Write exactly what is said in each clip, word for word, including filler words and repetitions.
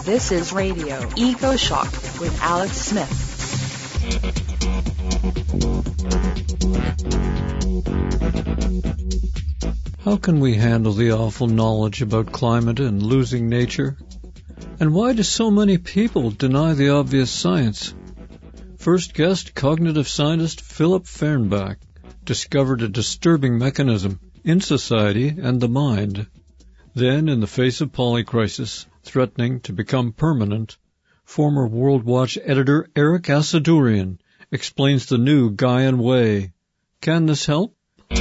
This is Radio EcoShock with Alex Smith. How can we handle the awful knowledge about climate and losing nature? And why do so many people deny the obvious science? First guest, cognitive scientist Philip Fernbach, discovered a disturbing mechanism in society and the mind. Then, in the face of polycrisis, threatening to become permanent, former World Watch editor Eric Asadourian explains the new Gaian way. Can this help?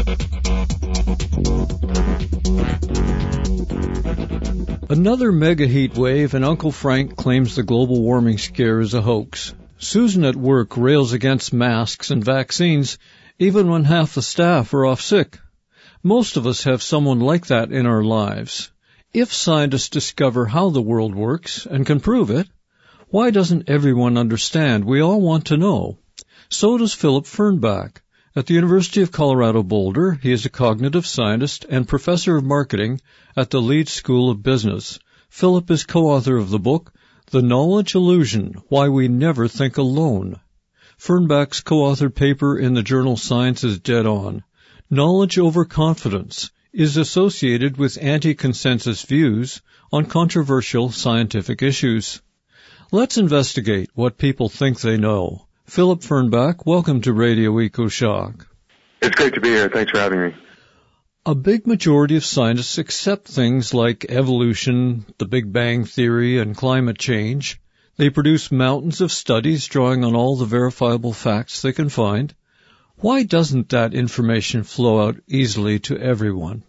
Another mega heat wave, and Uncle Frank claims the global warming scare is a hoax. Susan at work rails against masks and vaccines, even when half the staff are off sick. Most of us have someone like that in our lives. If scientists discover how the world works and can prove it, why doesn't everyone understand? We all want to know. So does Philip Fernbach. At the University of Colorado Boulder, he is a cognitive scientist and professor of marketing at the Leeds School of Business. Philip is co-author of the book, The Knowledge Illusion, Why We Never Think Alone. Fernbach's co-authored paper in the journal Science is dead on. Knowledge overconfidence is associated with anti-consensus views on controversial scientific issues. Let's investigate what people think they know. Philip Fernbach, welcome to Radio EcoShock. It's great to be here. Thanks for having me. A big majority of scientists accept things like evolution, the Big Bang Theory, and climate change. They produce mountains of studies drawing on all the verifiable facts they can find. Why doesn't that information flow out easily to everyone?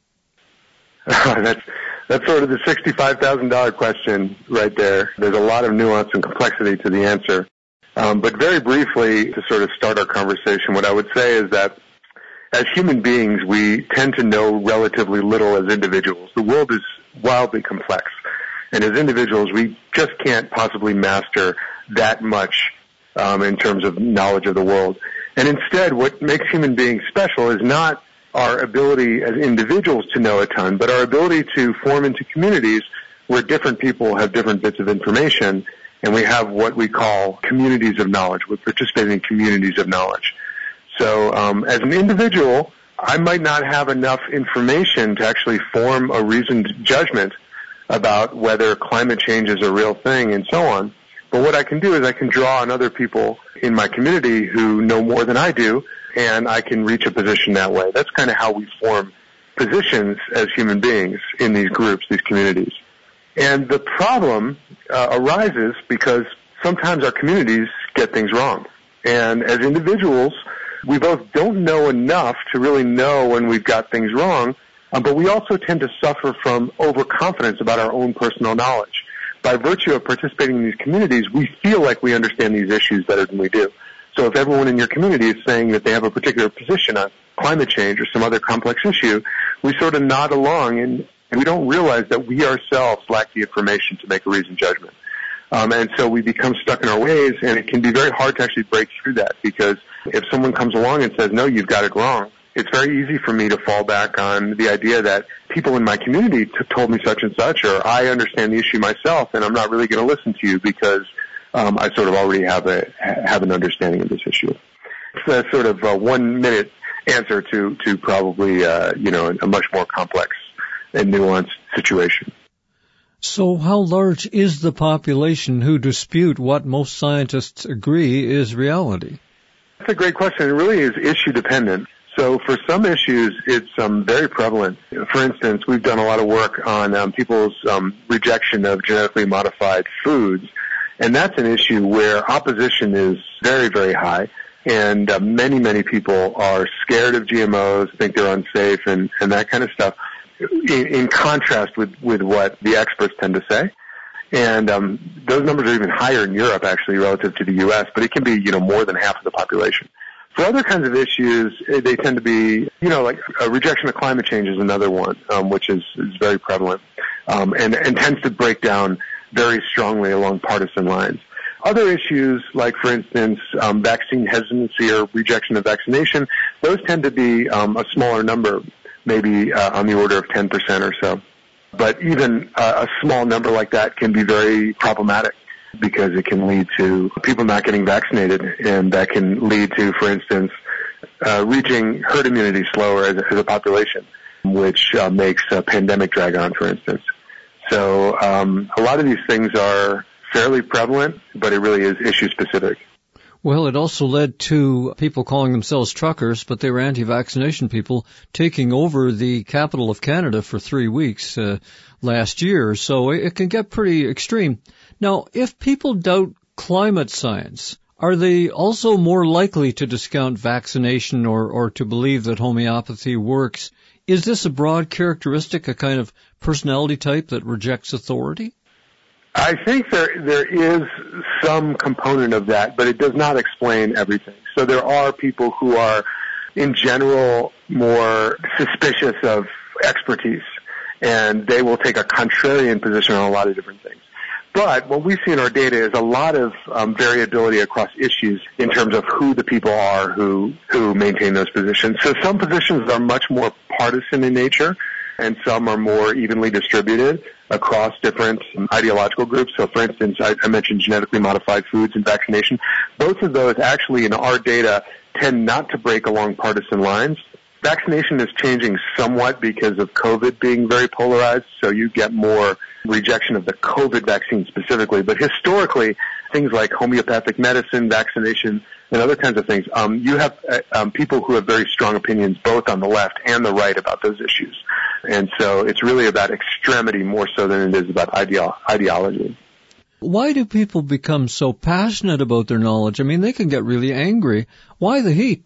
that's that's sort of the sixty-five thousand dollars question right there. There's a lot of nuance and complexity to the answer. Um, but very briefly, to sort of start our conversation, what I would say is that as human beings, we tend to know relatively little as individuals. The world is wildly complex. And as individuals, we just can't possibly master that much um, in terms of knowledge of the world. And instead, what makes human beings special is not our ability as individuals to know a ton, but our ability to form into communities where different people have different bits of information, and we have what we call communities of knowledge. We participate in communities of knowledge. So um, as an individual, I might not have enough information to actually form a reasoned judgment about whether climate change is a real thing and so on. But what I can do is I can draw on other people in my community who know more than I do, and I can reach a position that way. That's kind of how we form positions as human beings in these groups, these communities. And the problem uh, arises because sometimes our communities get things wrong. And as individuals, we both don't know enough to really know when we've got things wrong, um, but we also tend to suffer from overconfidence about our own personal knowledge. By virtue of participating in these communities, we feel like we understand these issues better than we do. So if everyone in your community is saying that they have a particular position on climate change or some other complex issue, we sort of nod along, and, and we don't realize that we ourselves lack the information to make a reasoned judgment. Um, and so we become stuck in our ways, and it can be very hard to actually break through that, because if someone comes along and says, no, you've got it wrong, it's very easy for me to fall back on the idea that people in my community t- told me such and such, or I understand the issue myself, and I'm not really going to listen to you because um, I sort of already have a have an understanding of this issue. It's a sort of a one-minute answer to to probably uh, you know a much more complex and nuanced situation. So how large is the population who dispute what most scientists agree is reality? That's a great question. It really is issue dependent. So for some issues, it's um, very prevalent. For instance, we've done a lot of work on um, people's um, rejection of genetically modified foods, and that's an issue where opposition is very, very high, and uh, many, many people are scared of G M Os, think they're unsafe, and, and that kind of stuff, in, in contrast with, with what the experts tend to say. And um, those numbers are even higher in Europe, actually, relative to the U S, but it can be, you know, more than half of the population. For other kinds of issues, they tend to be, you know, like a rejection of climate change is another one, um, which is, is very prevalent, um, and, and tends to break down very strongly along partisan lines. Other issues, like, for instance, um, vaccine hesitancy or rejection of vaccination, those tend to be um, a smaller number, maybe uh, on the order of ten percent or so. But even uh, a small number like that can be very problematic because it can lead to people not getting vaccinated, and that can lead to, for instance, uh, reaching herd immunity slower as a, as a population, which uh, makes a pandemic drag on, for instance. So um, a lot of these things are fairly prevalent, but it really is issue specific. Well, it also led to people calling themselves truckers, but they were anti-vaccination people, taking over the capital of Canada for three weeks uh, last year. So it can get pretty extreme. Now, if people doubt climate science, are they also more likely to discount vaccination or, or to believe that homeopathy works? Is this a broad characteristic, a kind of personality type that rejects authority? I think there there is some component of that, but it does not explain everything. So there are people who are, in general, more suspicious of expertise, and they will take a contrarian position on a lot of different things. But what we see in our data is a lot of um, variability across issues in terms of who the people are who who maintain those positions. So some positions are much more partisan in nature, and some are more evenly distributed across different ideological groups. So, for instance, I, I mentioned genetically modified foods and vaccination. Both of those actually in our data tend not to break along partisan lines. Vaccination is changing somewhat because of COVID being very polarized, so you get more rejection of the COVID vaccine specifically. But historically, things like homeopathic medicine, vaccination, and other kinds of things, um, you have uh, um, people who have very strong opinions both on the left and the right about those issues. And so it's really about extremity more so than it is about ideo- ideology. Why do people become so passionate about their knowledge? I mean, they can get really angry. Why the heat?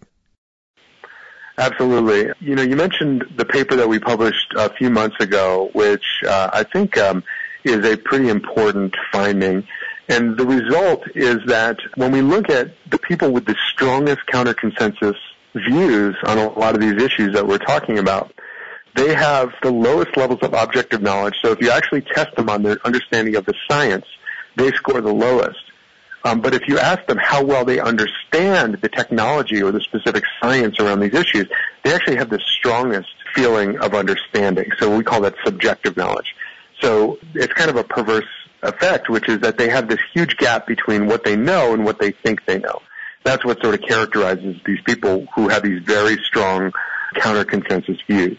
Absolutely. You know, you mentioned the paper that we published a few months ago, which uh, I think um, is a pretty important finding. And the result is that when we look at the people with the strongest counter-consensus views on a lot of these issues that we're talking about, they have the lowest levels of objective knowledge. So if you actually test them on their understanding of the science, they score the lowest. Um, but if you ask them how well they understand the technology or the specific science around these issues, they actually have the strongest feeling of understanding. So we call that subjective knowledge. So it's kind of a perverse effect, which is that they have this huge gap between what they know and what they think they know. That's what sort of characterizes these people who have these very strong counter-consensus views.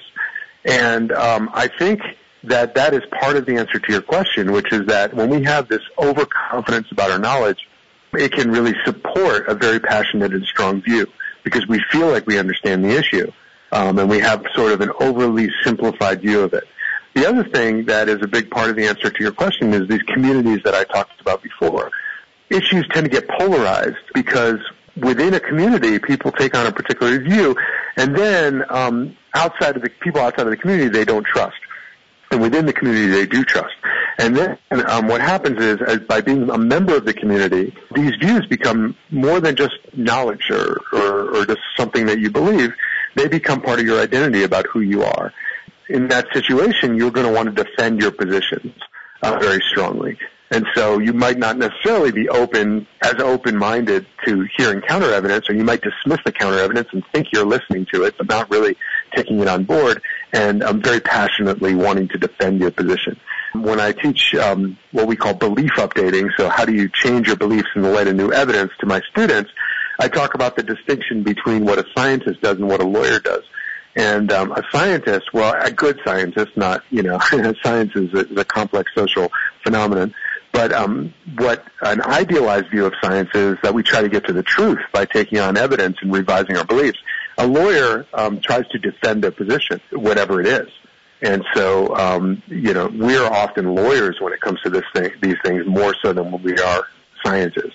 And um, I think that that is part of the answer to your question, which is that when we have this overconfidence about our knowledge, it can really support a very passionate and strong view because we feel like we understand the issue, um, and we have sort of an overly simplified view of it. The other thing that is a big part of the answer to your question is these communities that I talked about before. Issues tend to get polarized because within a community, people take on a particular view, and then um, outside of the people outside of the community, they don't trust. And within the community, they do trust. And then um, what happens is, as by being a member of the community, these views become more than just knowledge or, or, or just something that you believe. They become part of your identity about who you are. In that situation, you're going to want to defend your positions uh, very strongly. And so you might not necessarily be open, as open-minded to hearing counter-evidence, or you might dismiss the counter-evidence and think you're listening to it, but not really taking it on board, and um, very passionately wanting to defend your position. When I teach um, what we call belief updating, so how do you change your beliefs in the light of new evidence to my students, I talk about the distinction between what a scientist does and what a lawyer does. And um, a scientist, well, a good scientist, not, you know, science is a, is a complex social phenomenon. But um, what an idealized view of science is that we try to get to the truth by taking on evidence and revising our beliefs. A lawyer um, tries to defend a position, whatever it is. And so, um, you know, we're often lawyers when it comes to this thing, these things more so than we are scientists.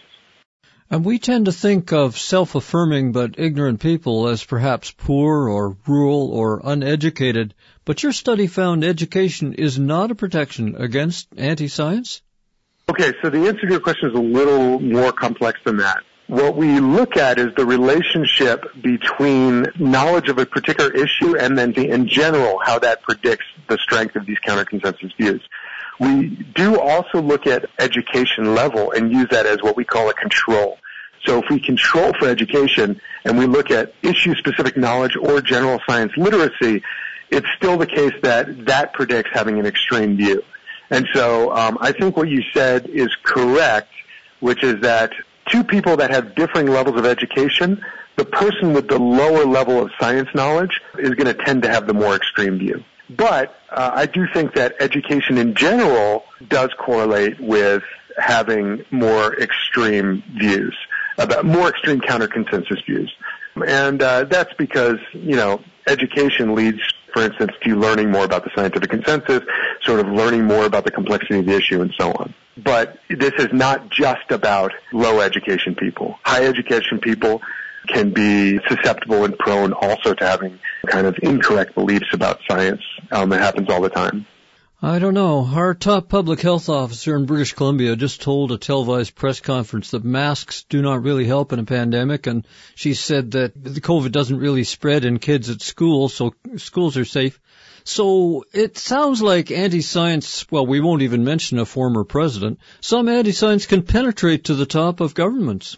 And we tend to think of self-affirming but ignorant people as perhaps poor or rural or uneducated. But your study found education is not a protection against anti-science? Okay, so the answer to your question is a little more complex than that. What we look at is the relationship between knowledge of a particular issue and then the, in general how that predicts the strength of these counter-consensus views. We do also look at education level and use that as what we call a control. So if we control for education and we look at issue-specific knowledge or general science literacy, it's still the case that that predicts having an extreme view. And so um, I think what you said is correct, which is that two people that have differing levels of education, the person with the lower level of science knowledge is going to tend to have the more extreme view. But uh, I do think that education in general does correlate with having more extreme views, about more extreme counter-consensus views. And uh, that's because, you know, education leads, for instance, to learning more about the scientific consensus, sort of learning more about the complexity of the issue and so on. But this is not just about low education people. High education people can be susceptible and prone also to having kind of incorrect beliefs about science. Um, it happens all the time. I don't know. Our top public health officer in British Columbia just told a televised press conference that masks do not really help in a pandemic, and she said that the COVID doesn't really spread in kids at school, so schools are safe. So it sounds like anti-science, well, we won't even mention a former president, some anti-science can penetrate to the top of governments.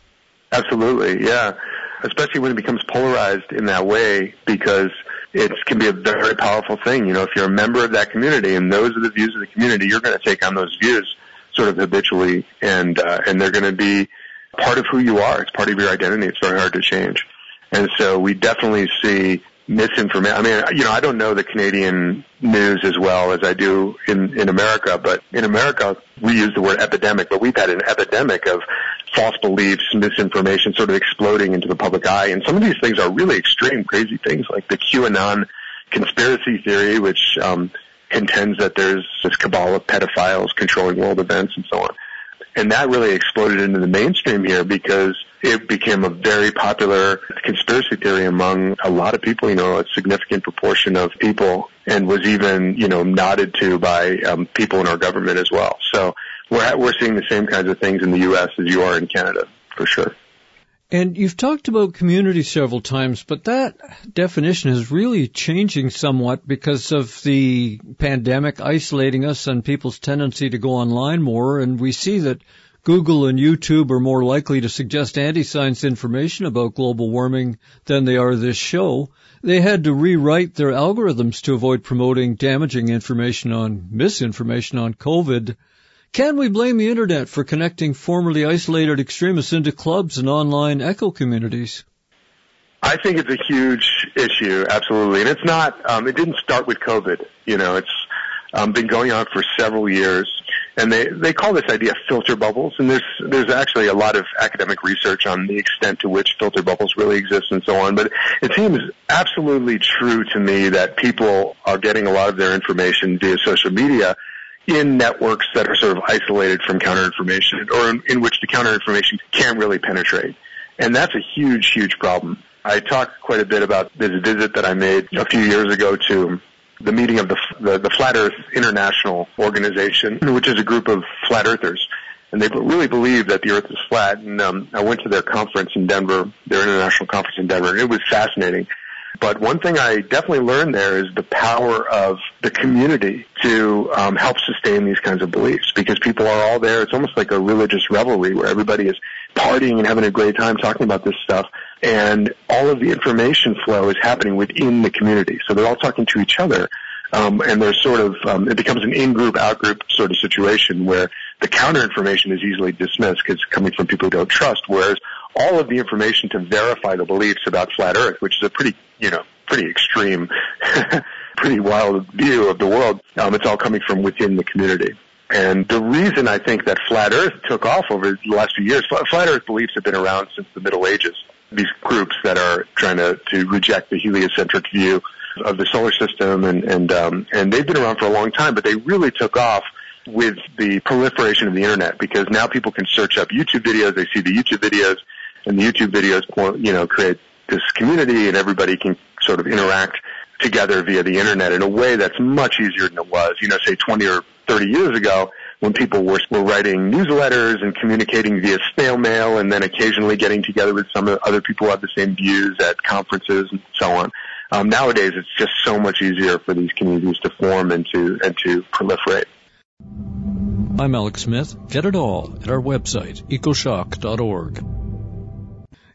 Absolutely, yeah, especially when it becomes polarized in that way, because it can be a very powerful thing. You know, if you're a member of that community and those are the views of the community, you're going to take on those views sort of habitually, and uh, and they're going to be part of who you are. It's part of your identity. It's very hard to change. And so we definitely see misinformation. I mean, you know, I don't know the Canadian news as well as I do in, in America, but in America we use the word epidemic, but we've had an epidemic of false beliefs, misinformation sort of exploding into the public eye. And some of these things are really extreme, crazy things like the QAnon conspiracy theory, which um, contends that there's this cabal of pedophiles controlling world events and so on. And that really exploded into the mainstream here because it became a very popular conspiracy theory among a lot of people, you know, a significant proportion of people, and was even, you know, nodded to by um, people in our government as well. So we're we're seeing the same kinds of things in the U S as you are in Canada, for sure. And you've talked about community several times, but that definition is really changing somewhat because of the pandemic isolating us and people's tendency to go online more. And we see that Google and YouTube are more likely to suggest anti-science information about global warming than they are this show. They had to rewrite their algorithms to avoid promoting damaging information on misinformation on COVID. Can we blame the Internet for connecting formerly isolated extremists into clubs and online echo communities? I think it's a huge issue, absolutely. And it's not, um, it didn't start with COVID. You know, it's um, been going on for several years. And they, they call this idea filter bubbles. And there's, there's actually a lot of academic research on the extent to which filter bubbles really exist and so on. But it seems absolutely true to me that people are getting a lot of their information via social media in networks that are sort of isolated from counter-information, or in, in which the counter-information can't really penetrate. And that's a huge, huge problem. I talked quite a bit about this visit that I made a few years ago to the meeting of the, the, the Flat Earth International Organization, which is a group of flat earthers. And they really believe that the Earth is flat. And um, I went to their conference in Denver, their international conference in Denver, and it was fascinating. But one thing I definitely learned there is the power of the community to um, help sustain these kinds of beliefs, because people are all there. It's almost like a religious revelry where everybody is partying and having a great time talking about this stuff, and all of the information flow is happening within the community. So they're all talking to each other, um, and there's sort of um, it becomes an in-group, out-group sort of situation where the counter-information is easily dismissed because it's coming from people who don't trust, whereas all of the information to verify the beliefs about flat Earth, which is a pretty, you know, pretty extreme, pretty wild view of the world, um, it's all coming from within the community. And the reason I think that flat Earth took off over the last few years, flat Earth beliefs have been around since the Middle Ages. These groups that are trying to, to reject the heliocentric view of the solar system, and and um, and they've been around for a long time, but they really took off with the proliferation of the Internet, because now people can search up YouTube videos, they see the YouTube videos, and the YouTube videos, you know, create this community, and everybody can sort of interact together via the Internet in a way that's much easier than it was, you know, say twenty or thirty years ago, when people were, were writing newsletters and communicating via snail mail, and then occasionally getting together with some other people who have the same views at conferences and so on. Um, nowadays, it's just so much easier for these communities to form and to and to proliferate. I'm Alex Smith. Get it all at our website, ecoshock dot org.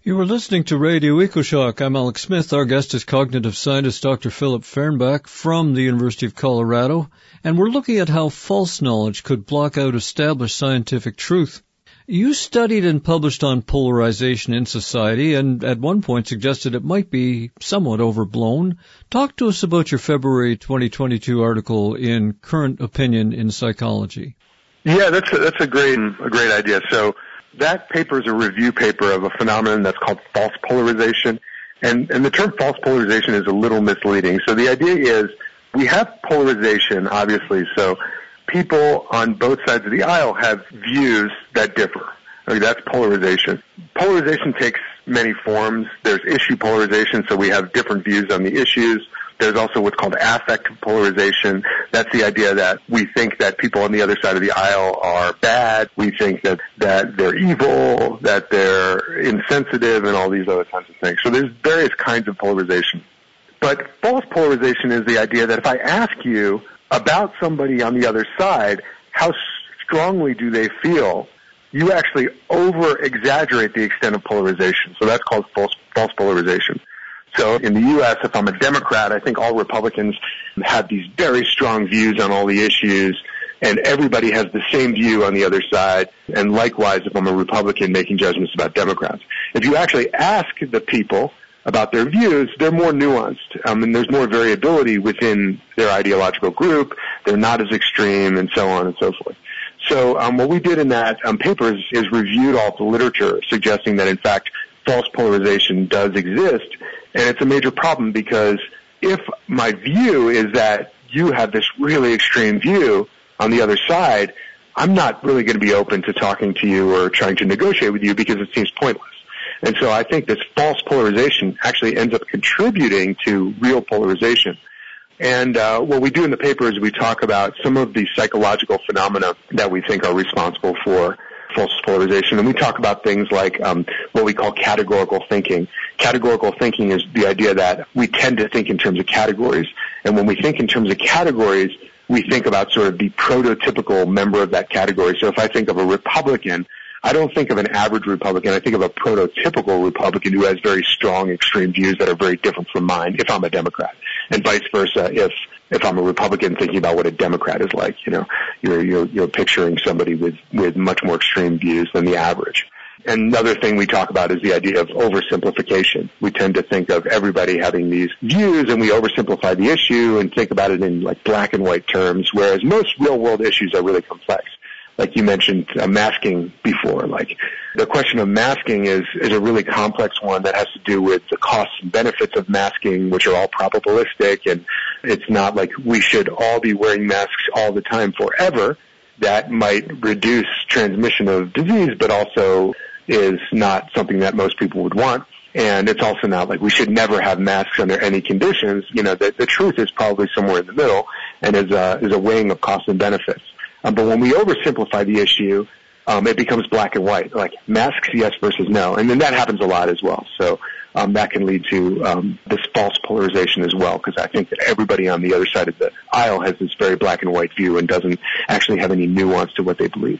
You are listening to Radio EcoShock. I'm Alex Smith. Our guest is cognitive scientist Doctor Philip Fernbach from the University of Colorado, and we're looking at how false knowledge could block out established scientific truth. You studied and published on polarization in society and at one point suggested it might be somewhat overblown. Talk to us about your February twenty twenty-two article in Current Opinion in Psychology. Yeah, that's a, that's a great a great idea. So that paper is a review paper of a phenomenon that's called false polarization. And, and the term false polarization is a little misleading. So the idea is we have polarization, obviously. So people on both sides of the aisle have views that differ. I mean, that's polarization. Polarization takes many forms. There's issue polarization, so we have different views on the issues. There's also what's called affective polarization. That's the idea that we think that people on the other side of the aisle are bad. We think that, that they're evil, that they're insensitive, and all these other kinds of things. So there's various kinds of polarization. But false polarization is the idea that if I ask you about somebody on the other side, how strongly do they feel, you actually over-exaggerate the extent of polarization. So that's called false, false polarization. So in the U S, if I'm a Democrat, I think all Republicans have these very strong views on all the issues, and everybody has the same view on the other side. And likewise, if I'm a Republican making judgments about Democrats. If you actually ask the people about their views, they're more nuanced, um, and there's more variability within their ideological group. They're not as extreme, and so on and so forth. So um, what we did in that um, paper is, is reviewed all the literature suggesting that, in fact, false polarization does exist. And it's a major problem because if my view is that you have this really extreme view on the other side, I'm not really going to be open to talking to you or trying to negotiate with you because it seems pointless. And so I think this false polarization actually ends up contributing to real polarization. And uh, what we do in the paper is we talk about some of the psychological phenomena that we think are responsible for false polarization. And we talk about things like um, what we call categorical thinking. Categorical thinking is the idea that we tend to think in terms of categories. And when we think in terms of categories, we think about sort of the prototypical member of that category. So if I think of a Republican, I don't think of an average Republican. I think of a prototypical Republican who has very strong extreme views that are very different from mine if I'm a Democrat, and vice versa if if I'm a Republican thinking about what a Democrat is like. You know, you're you're, you're picturing somebody with, with much more extreme views than the average. Another thing we talk about is the idea of oversimplification. We tend to think of everybody having these views, and we oversimplify the issue and think about it in like black and white terms, whereas most real-world issues are really complex. Like you mentioned uh, masking before. Like the question of masking is, is a really complex one that has to do with the costs and benefits of masking, which are all probabilistic, and it's not like we should all be wearing masks all the time forever. That might reduce transmission of disease, but also is not something that most people would want. And it's also not like we should never have masks under any conditions. You know, the, the truth is probably somewhere in the middle and is a, is a weighing of costs and benefits. Um, but when we oversimplify the issue, um, it becomes black and white, like masks yes versus no. And then that happens a lot as well. So um, that can lead to um, this false polarization as well, because I think that everybody on the other side of the aisle has this very black and white view and doesn't actually have any nuance to what they believe.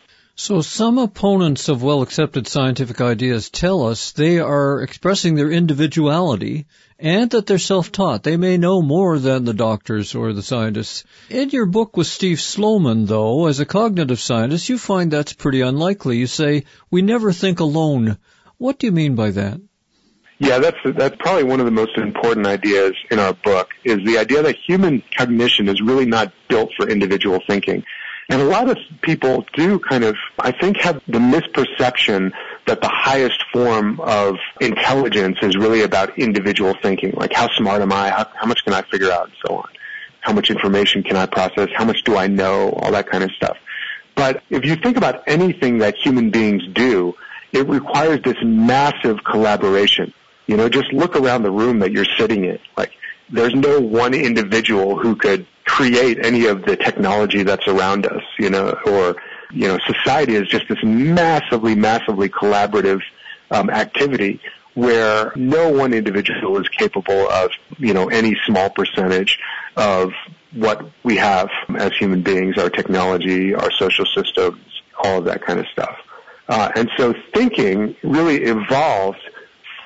So some opponents of well-accepted scientific ideas tell us they are expressing their individuality and that they're self-taught. They may know more than the doctors or the scientists. In your book with Steve Sloman, though, as a cognitive scientist, you find that's pretty unlikely. You say, we never think alone. What do you mean by that? Yeah, that's that's probably one of the most important ideas in our book, is the idea that human cognition is really not built for individual thinking. And a lot of people do kind of, I think, have the misperception that the highest form of intelligence is really about individual thinking, like how smart am I, how, how much can I figure out, and so on. How much information can I process, how much do I know, all that kind of stuff. But if you think about anything that human beings do, it requires this massive collaboration. You know, just look around the room that you're sitting in. Like, there's no one individual who could create any of the technology that's around us, you know, or, you know, society is just this massively, massively collaborative um, activity where no one individual is capable of, you know, any small percentage of what we have as human beings, our technology, our social systems, all of that kind of stuff. Uh, and so thinking really evolved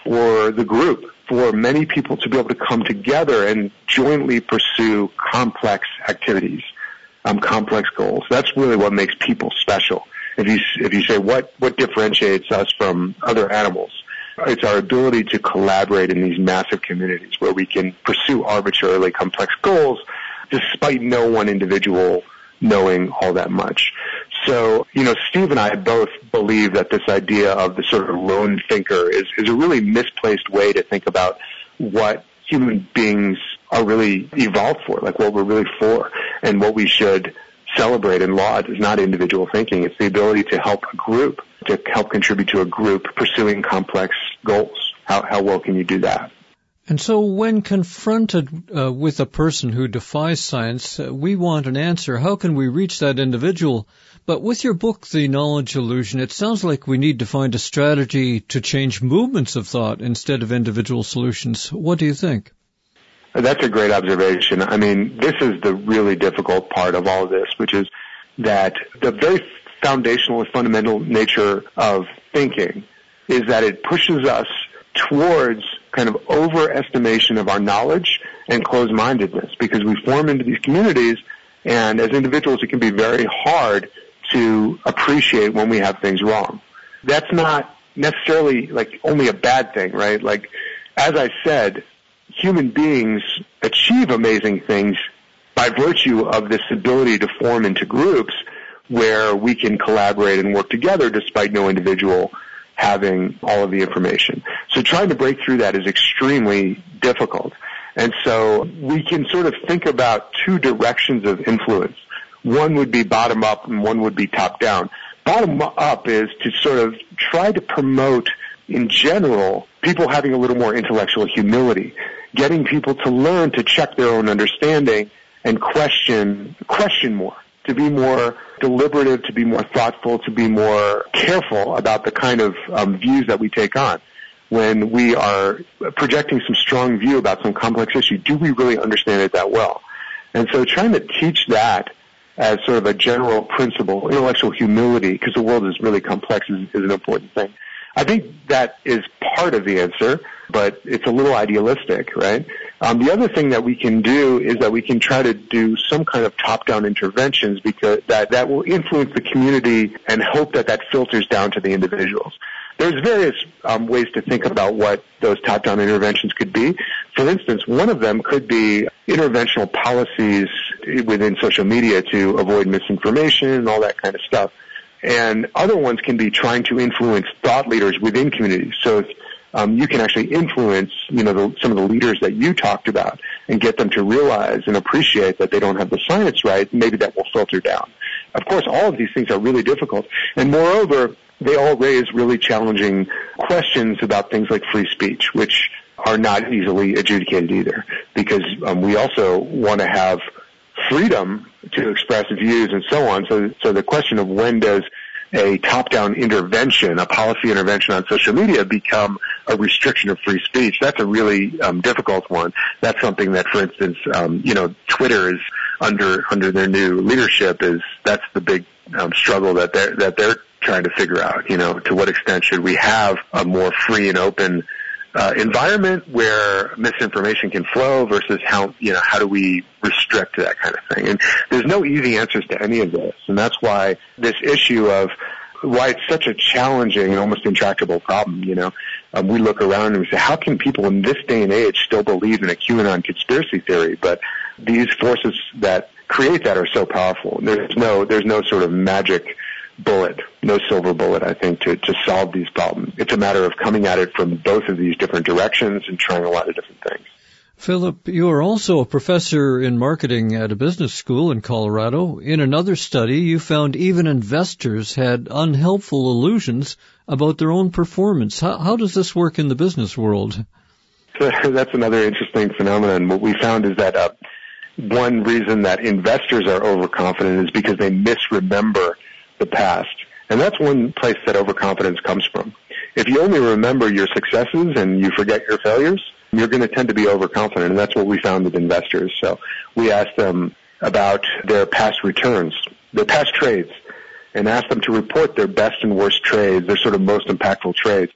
for the group, for many people to be able to come together and jointly pursue complex activities, um, complex goals. That's really what makes people special. If you, if you say what, what differentiates us from other animals, it's our ability to collaborate in these massive communities where we can pursue arbitrarily complex goals despite no one individual knowing all that much. So, you know, Steve and I both believe that this idea of the sort of lone thinker is, is a really misplaced way to think about what human beings are really evolved for, like what we're really for, and what we should celebrate and laud is not individual thinking. It's the ability to help a group, to help contribute to a group pursuing complex goals. How, how well can you do that? And so when confronted uh, with a person who defies science, uh, we want an answer. How can we reach that individual? But with your book, The Knowledge Illusion, it sounds like we need to find a strategy to change movements of thought instead of individual solutions. What do you think? That's a great observation. I mean, this is the really difficult part of all of this, which is that the very foundational and fundamental nature of thinking is that it pushes us towards kind of overestimation of our knowledge and closed-mindedness, because we form into these communities, and as individuals it can be very hard to appreciate when we have things wrong. That's not necessarily like only a bad thing, right? Like, as I said, human beings achieve amazing things by virtue of this ability to form into groups where we can collaborate and work together despite no individual having all of the information. So trying to break through that is extremely difficult. And so we can sort of think about two directions of influence. One would be bottom up and one would be top down. Bottom up is to sort of try to promote, in general, people having a little more intellectual humility, getting people to learn to check their own understanding and question, question more, to be more deliberative, to be more thoughtful, to be more careful about the kind of um, views that we take on. When we are projecting some strong view about some complex issue, do we really understand it that well? And so trying to teach that as sort of a general principle, intellectual humility, because the world is really complex, is, is an important thing. I think that is part of the answer, but it's a little idealistic, right? Um, the other thing that we can do is that we can try to do some kind of top-down interventions, because that, that will influence the community and hope that that filters down to the individuals. There's various um, ways to think about what those top-down interventions could be. For instance, one of them could be interventional policies within social media to avoid misinformation and all that kind of stuff. And other ones can be trying to influence thought leaders within communities. So um, you can actually influence, you know, the, some of the leaders that you talked about and get them to realize and appreciate that they don't have the science right. Maybe that will filter down. Of course, all of these things are really difficult. And moreover, they all raise really challenging questions about things like free speech, which are not easily adjudicated either, because um, we also want to have freedom to express views and so on. So, so the question of when does a top-down intervention, a policy intervention on social media, become a restriction of free speech, that's a really um, difficult one. That's something that, for instance, um, you know, Twitter is under under their new leadership is that's the big um, struggle that they're that they're trying to figure out. You know, to what extent should we have a more free and open Uh, environment where misinformation can flow versus how, you know, how do we restrict that kind of thing? And there's no easy answers to any of this. And that's why this issue of why it's such a challenging and almost intractable problem, you know. Um, we look around and we say, how can people in this day and age still believe in a QAnon conspiracy theory? But these forces that create that are so powerful. There's no, there's no sort of magic bullet, no silver bullet, I think, to, to solve these problems. It's a matter of coming at it from both of these different directions and trying a lot of different things. Philip, you are also a professor in marketing at a business school in Colorado. In another study, you found even investors had unhelpful illusions about their own performance. How, how does this work in the business world? So that's another interesting phenomenon. What we found is that uh, one reason that investors are overconfident is because they misremember the past. And that's one place that overconfidence comes from. If you only remember your successes and you forget your failures, you're going to tend to be overconfident, and that's what we found with investors. So we asked them about their past returns, their past trades, and asked them to report their best and worst trades, their sort of most impactful trades.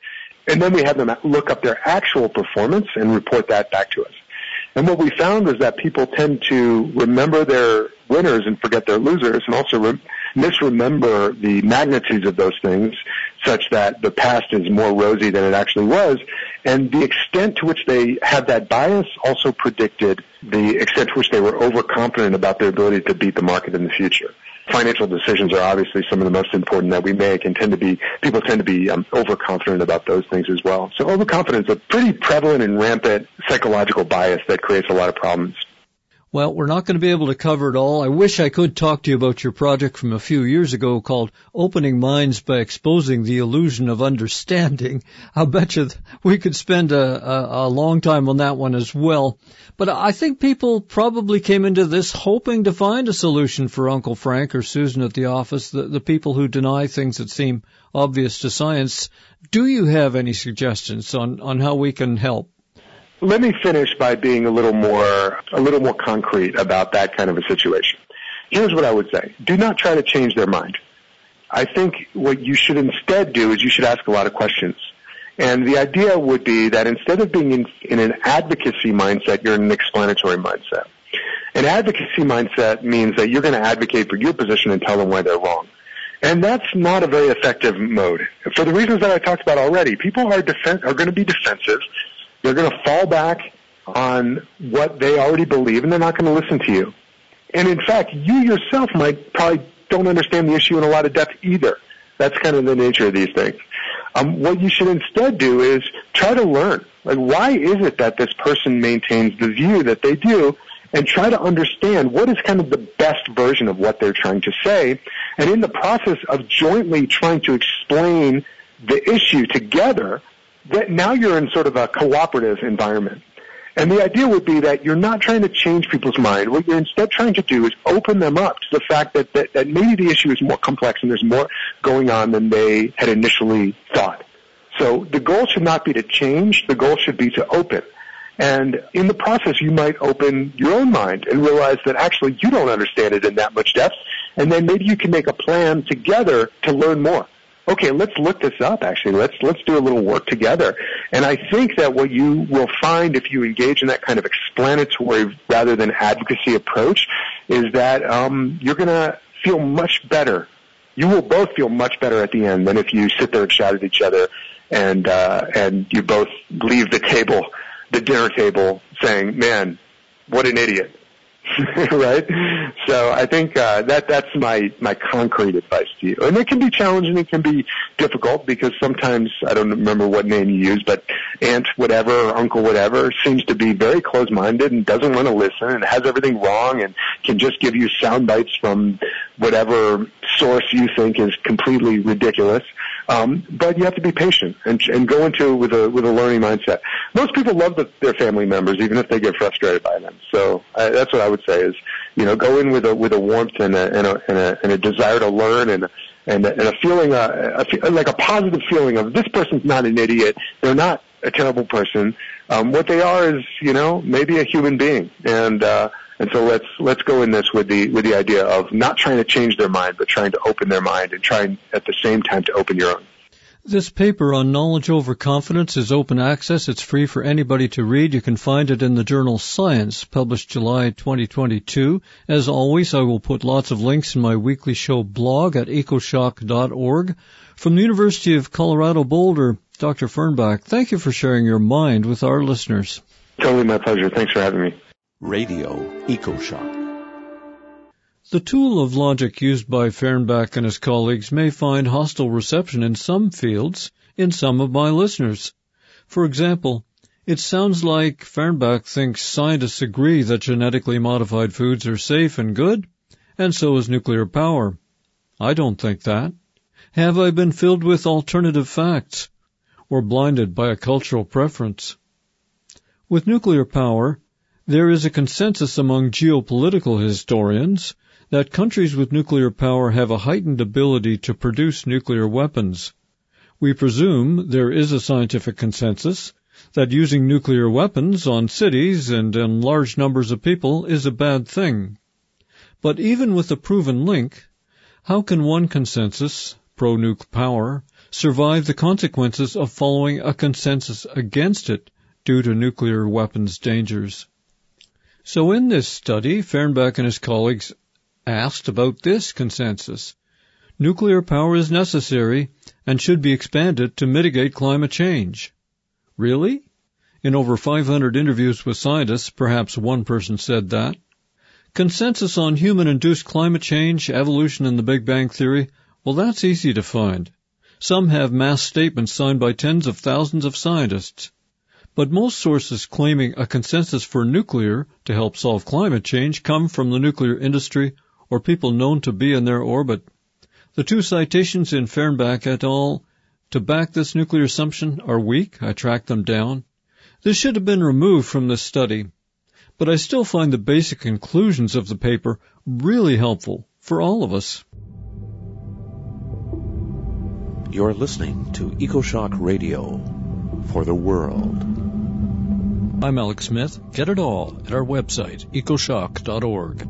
And then we had them look up their actual performance and report that back to us. And what we found was that people tend to remember their winners and forget their losers, and also re- misremember the magnitudes of those things, such that the past is more rosy than it actually was. And the extent to which they had that bias also predicted the extent to which they were overconfident about their ability to beat the market in the future. Financial decisions are obviously some of the most important that we make, and tend to be people tend to be um, overconfident about those things as well. So overconfidence is a pretty prevalent and rampant psychological bias that creates a lot of problems. Well, we're not going to be able to cover it all. I wish I could talk to you about your project from a few years ago called Opening Minds by Exposing the Illusion of Understanding. I'll bet you we could spend a, a, a long time on that one as well. But I think people probably came into this hoping to find a solution for Uncle Frank or Susan at the office, the, the people who deny things that seem obvious to science. Do you have any suggestions on, on how we can help? Let me finish by being a little more, a little more concrete about that kind of a situation. Here's what I would say. Do not try to change their mind. I think what you should instead do is you should ask a lot of questions. And the idea would be that instead of being in, in an advocacy mindset, you're in an explanatory mindset. An advocacy mindset means that you're going to advocate for your position and tell them why they're wrong. And that's not a very effective mode. For the reasons that I talked about already, people are defen- are going to be defensive. They're going to fall back on what they already believe, and they're not going to listen to you. And in fact, you yourself might probably don't understand the issue in a lot of depth either. That's kind of the nature of these things. Um, what you should instead do is try to learn. Like, why is it that this person maintains the view that they do, and try to understand what is kind of the best version of what they're trying to say. And in the process of jointly trying to explain the issue together, that now you're in sort of a cooperative environment. And the idea would be that you're not trying to change people's mind. What you're instead trying to do is open them up to the fact that, that, that maybe the issue is more complex and there's more going on than they had initially thought. So the goal should not be to change. The goal should be to open. And in the process, you might open your own mind and realize that actually you don't understand it in that much depth. And then maybe you can make a plan together to learn more. Okay, let's look this up, actually. Let's let's do a little work together. And I think that what you will find if you engage in that kind of explanatory rather than advocacy approach is that um, you're going to feel much better. You will both feel much better at the end than if you sit there and shout at each other and uh, and you both leave the table, the dinner table, saying, man, what an idiot. Right? So I think uh, that that's my, my concrete advice to you. And it can be challenging, it can be difficult because sometimes, I don't remember what name you use, but Aunt whatever or Uncle whatever seems to be very close-minded and doesn't want to listen and has everything wrong and can just give you sound bites from whatever source you think is completely ridiculous. Um, but you have to be patient and, and go into it with a with a learning mindset. Most people love the, their family members, even if they get frustrated by them. So uh, that's what I would say is, you know, go in with a with a warmth and a and a, and a, and a desire to learn and and a, and a feeling, uh, a, like a positive feeling of this person's not an idiot. They're not a terrible person. Um, what they are is, you know, maybe a human being. And uh, and so let's let's go in this with the with the idea of not trying to change their mind, but trying to open their mind and trying at the same time to open your own. This paper on knowledge over confidence is open access. It's free for anybody to read. You can find it in the journal Science, published July twenty twenty-two. As always, I will put lots of links in my weekly show blog at ecoshock dot org. From the University of Colorado Boulder, Doctor Fernbach, thank you for sharing your mind with our listeners. Totally my pleasure. Thanks for having me. Radio EcoShock. The tool of logic used by Fernbach and his colleagues may find hostile reception in some fields in some of my listeners. For example, it sounds like Fernbach thinks scientists agree that genetically modified foods are safe and good, and so is nuclear power. I don't think that. Have I been filled with alternative facts, or blinded by a cultural preference? With nuclear power, there is a consensus among geopolitical historians that countries with nuclear power have a heightened ability to produce nuclear weapons. We presume there is a scientific consensus that using nuclear weapons on cities and on large numbers of people is a bad thing. But even with a proven link, how can one consensus, pro-nuke power, survive the consequences of following a consensus against it due to nuclear weapons dangers. So in this study, Fehrenbach and his colleagues asked about this consensus. Nuclear power is necessary and should be expanded to mitigate climate change. Really? In over five hundred interviews with scientists, perhaps one person said that. Consensus on human-induced climate change, evolution, and the Big Bang Theory, well, that's easy to find. Some have mass statements signed by tens of thousands of scientists. But most sources claiming a consensus for nuclear to help solve climate change come from the nuclear industry or people known to be in their orbit. The two citations in Fehrenbach et al. To back this nuclear assumption are weak. I tracked them down. This should have been removed from this study, but I still find the basic conclusions of the paper really helpful for all of us. You're listening to EcoShock Radio for the world. I'm Alex Smith. Get it all at our website, ecoshock dot org.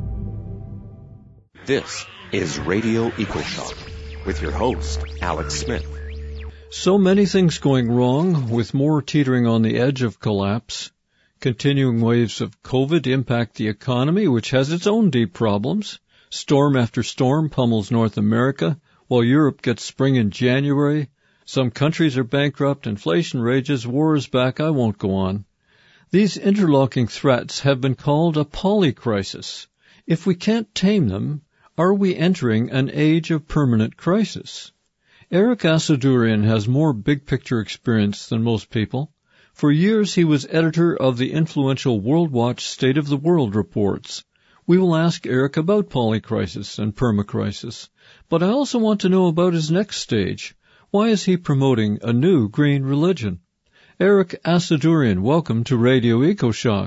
This is Radio EcoShock with your host, Alex Smith. So many things going wrong, with more teetering on the edge of collapse. Continuing waves of COVID impact the economy, which has its own deep problems. Storm after storm pummels North America, while Europe gets spring in January. Some countries are bankrupt, inflation rages, war is back, I won't go on. These interlocking threats have been called a polycrisis. If we can't tame them, are we entering an age of permanent crisis? Eric Asadourian has more big-picture experience than most people. For years he was editor of the influential World Watch State of the World reports. We will ask Eric about polycrisis and permacrisis. But I also want to know about his next stage. Why is he promoting a new green religion? Eric Asadourian, welcome to Radio EcoShock.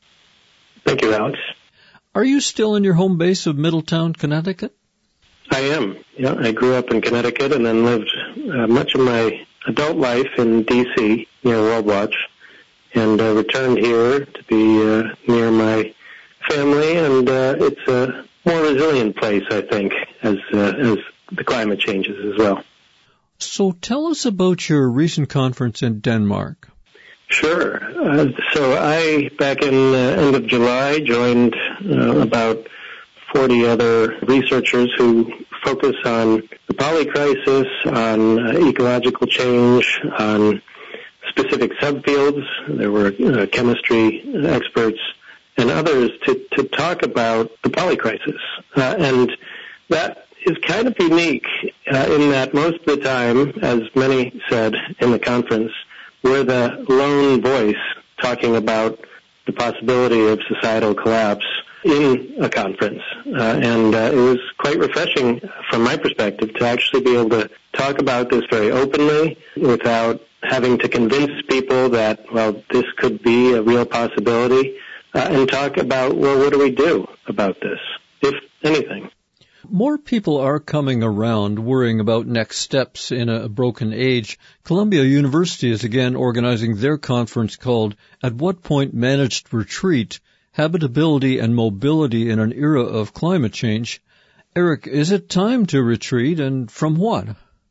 Thank you, Alex. Are you still in your home base of Middletown, Connecticut? I am. Yeah, I grew up in Connecticut and then lived uh, much of my adult life in D C near World Watch, and uh, returned here to be uh, near my family. And uh, it's a more resilient place, I think, as uh, as the climate changes as well. So tell us about your recent conference in Denmark. Sure. Uh, so I, back in the uh, end of July, joined uh, about forty other researchers who focus on the polycrisis, on uh, ecological change, on specific subfields. There were uh, chemistry experts and others to, to talk about the polycrisis. Uh, and that is kind of unique uh, in that most of the time, as many said in the conference, we're the lone voice talking about the possibility of societal collapse in a conference. Uh, and uh, it was quite refreshing from my perspective to actually be able to talk about this very openly without having to convince people that, well, this could be a real possibility, uh, and talk about, well, what do we do about this, if anything? More people are coming around worrying about next steps in a broken age. Columbia University is again organizing their conference called At What Point Managed Retreat? Habitability and Mobility in an Era of Climate Change. Eric, is it time to retreat, and from what?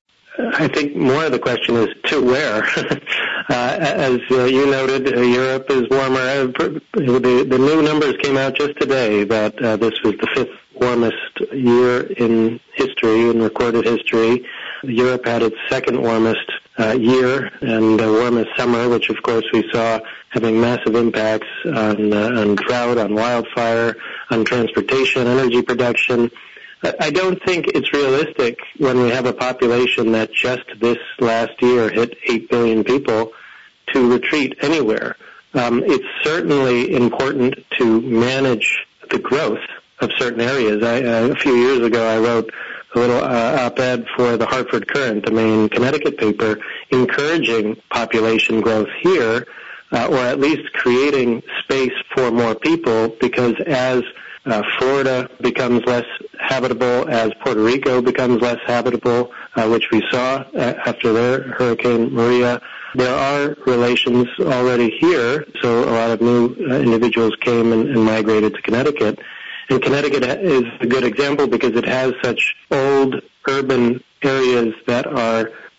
I think more of the question is to where. uh, as uh, you noted, uh, Europe is warmer. Uh, the, the new numbers came out just today that uh, this was the fifth warmest year in history, in recorded history. Europe had its second warmest uh, year and uh, warmest summer, which of course we saw having massive impacts on, uh, on drought, on wildfire, on transportation, energy production. I don't think it's realistic when we have a population that just this last year hit eight billion people to retreat anywhere. Um, it's certainly important to manage the growth of certain areas. I, uh, a few years ago, I wrote a little uh, op-ed for the Hartford Courant, the main Connecticut paper, encouraging population growth here, uh, or at least creating space for more people, because as Uh, Florida becomes less habitable, as Puerto Rico becomes less habitable, uh, which we saw uh, after their Hurricane Maria. There are relations already here, so a lot of new uh, individuals came and, and migrated to Connecticut. And Connecticut is a good example because it has such old urban areas that are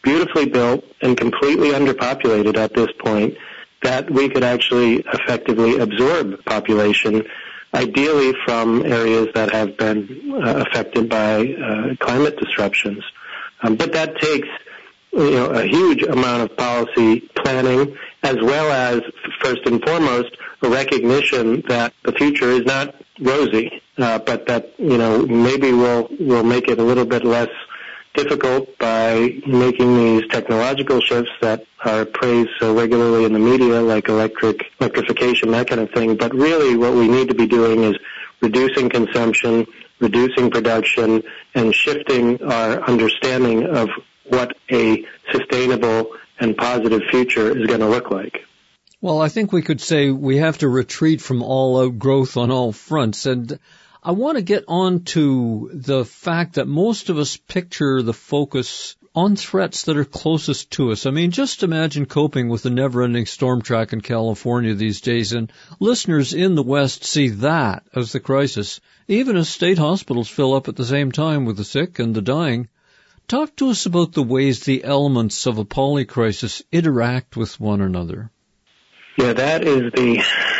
beautifully built and completely underpopulated at this point, that we could actually effectively absorb population, ideally from areas that have been uh, affected by uh, climate disruptions. Um, but that takes, you know, a huge amount of policy planning, as well as, first and foremost, a recognition that the future is not rosy, uh, but that, you know, maybe we'll we'll make it a little bit less difficult by making these technological shifts that are praised so regularly in the media, like electric electrification, that kind of thing. But really, what we need to be doing is reducing consumption, reducing production, and shifting our understanding of what a sustainable and positive future is going to look like. Well, I think we could say we have to retreat from all-out growth on all fronts. And I want to get on to the fact that most of us picture the focus on threats that are closest to us. I mean, just imagine coping with the never-ending storm track in California these days, and listeners in the West see that as the crisis, even as state hospitals fill up at the same time with the sick and the dying. Talk to us about the ways the elements of a polycrisis interact with one another. Yeah, that is the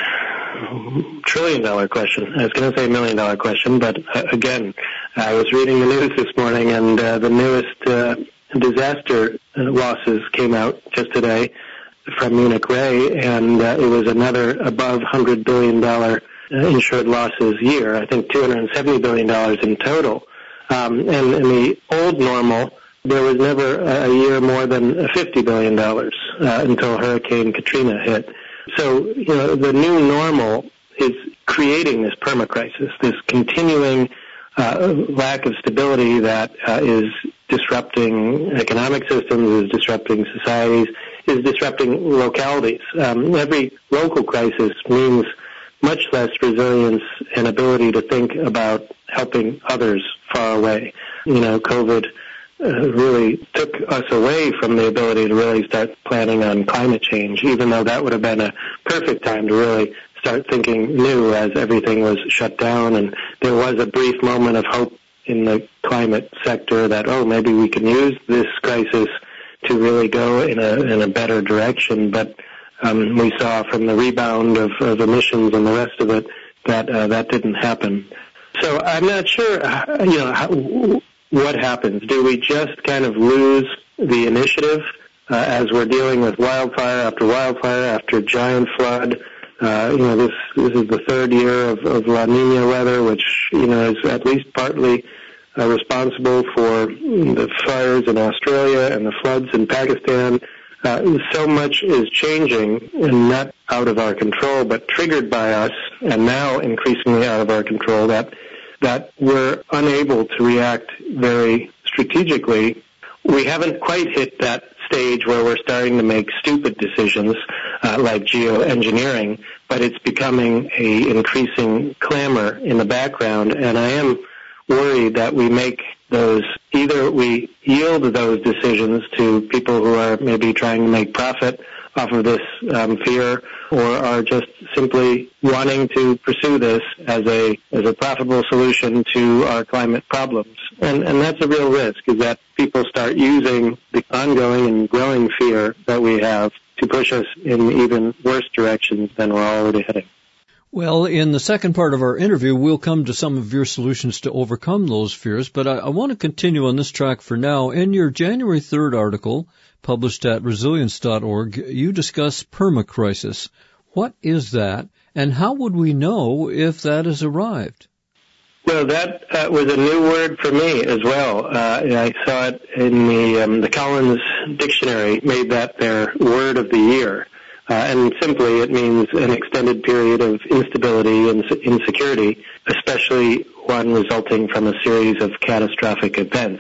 trillion-dollar question. I was going to say million-dollar question, but uh, again, I was reading the news this morning, and uh, the newest uh, disaster losses came out just today from Munich Re, and uh, it was another above one hundred billion dollars insured losses year. I think two hundred seventy billion dollars in total. Um, and in the old normal, there was never a year more than fifty billion dollars uh, until Hurricane Katrina hit. So, you know, the new normal is creating this permacrisis, this continuing uh, lack of stability that uh, is disrupting economic systems, is disrupting societies, is disrupting localities. Um, every local crisis means much less resilience and ability to think about helping others far away. You know, COVID uh, really took us away from the ability to really start planning on climate change, even though that would have been a perfect time to really start thinking new as everything was shut down. And there was a brief moment of hope in the climate sector that, oh, maybe we can use this crisis to really go in a, in a better direction. But um, we saw from the rebound of, of emissions and the rest of it that uh, that didn't happen. So I'm not sure, you know, how, what happens. Do we just kind of lose the initiative uh, as we're dealing with wildfire after wildfire after giant flood? Uh, you know, this this is the third year of, of La Nina weather, which, you know, is at least partly uh, responsible for the fires in Australia and the floods in Pakistan. Uh, so much is changing and not out of our control, but triggered by us, and now increasingly out of our control, that that we're unable to react very strategically. We haven't quite hit that stage where we're starting to make stupid decisions uh, like geoengineering, but it's becoming a increasing clamor in the background, and I am worried that we make those, either we yield those decisions to people who are maybe trying to make profit off of this um, fear, or are just simply wanting to pursue this as a as a profitable solution to our climate problems. And and that's a real risk, is that people start using the ongoing and growing fear that we have to push us in even worse directions than we're already heading. Well, in the second part of our interview, we'll come to some of your solutions to overcome those fears, but I, I want to continue on this track for now. In your January third article, published at resilience dot org, you discuss permacrisis. What is that, and how would we know if that has arrived? Well, that uh, was a new word for me as well. Uh, I saw it in the um, the Collins Dictionary, made that their word of the year. Uh, and simply it means an extended period of instability and insecurity, especially one resulting from a series of catastrophic events.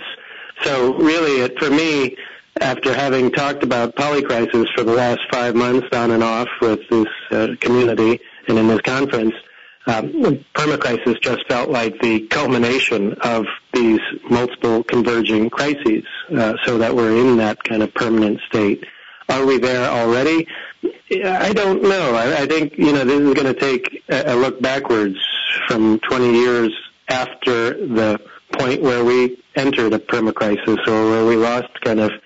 So really, it, for me, after having talked about polycrisis for the last five months on and off with this uh, community and in this conference, um, permacrisis just felt like the culmination of these multiple converging crises, uh, so that we're in that kind of permanent state. Are we there already? I don't know. I, I think, you know, this is going to take a, a look backwards from twenty years after the point where we entered a permacrisis, or where we lost kind of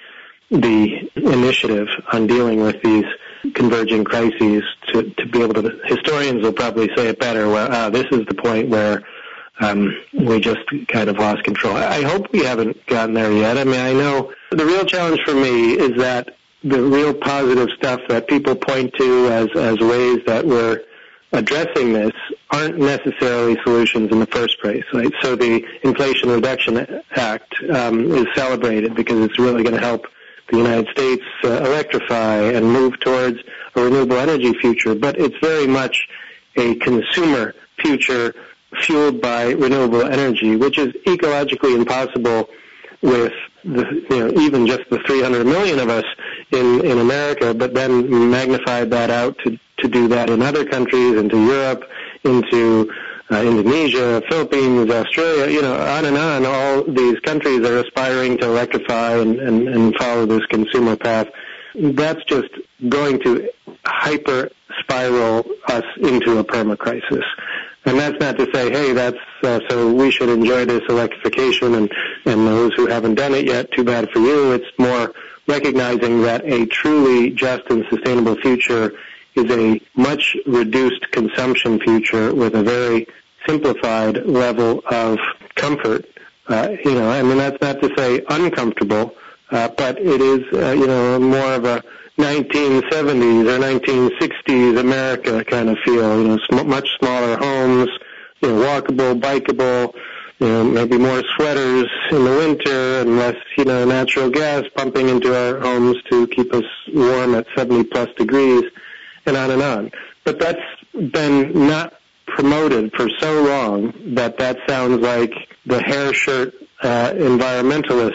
the initiative on dealing with these converging crises to, to be able to, historians will probably say it better, well, uh, this is the point where um, we just kind of lost control. I hope we haven't gotten there yet. I mean, I know the real challenge for me is that the real positive stuff that people point to as, as ways that we're addressing this aren't necessarily solutions in the first place, right? So the Inflation Reduction Act um, is celebrated because it's really going to help the United States uh, electrify and move towards a renewable energy future, but it's very much a consumer future fueled by renewable energy, which is ecologically impossible with the, you know, even just the three hundred million of us in, in America, but then magnified that out to, to do that in other countries, into Europe, into uh, Indonesia, Philippines, Australia, you know, on and on. All these countries are aspiring to electrify and, and, and follow this consumer path. That's just going to hyper spiral us into a perma-crisis. And that's not to say, hey, that's uh, so we should enjoy this electrification, and, and those who haven't done it yet, too bad for you. It's more recognizing that a truly just and sustainable future is a much reduced consumption future with a very simplified level of comfort. Uh, you know, I mean, that's not to say uncomfortable, uh, but it is, uh, you know, more of a nineteen seventies or nineteen sixties America kind of feel, you know, sm- much smaller homes, you know, walkable, bikeable, you know, maybe more sweaters in the winter and less, you know, natural gas pumping into our homes to keep us warm at seventy plus degrees, and on and on. But that's been not promoted for so long that that sounds like the hair shirt uh, environmentalist,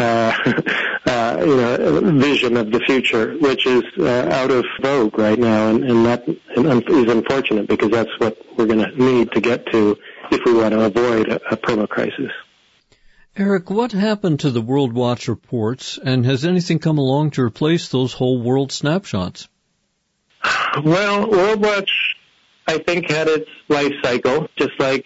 uh, uh, you know, vision of the future, which is uh, out of vogue right now, and, and that is unfortunate because that's what we're going to need to get to if we want to avoid a, a perma-crisis. Eric, what happened to the World Watch reports, and has anything come along to replace those whole world snapshots? Well, World Watch, I think, had its life cycle, just like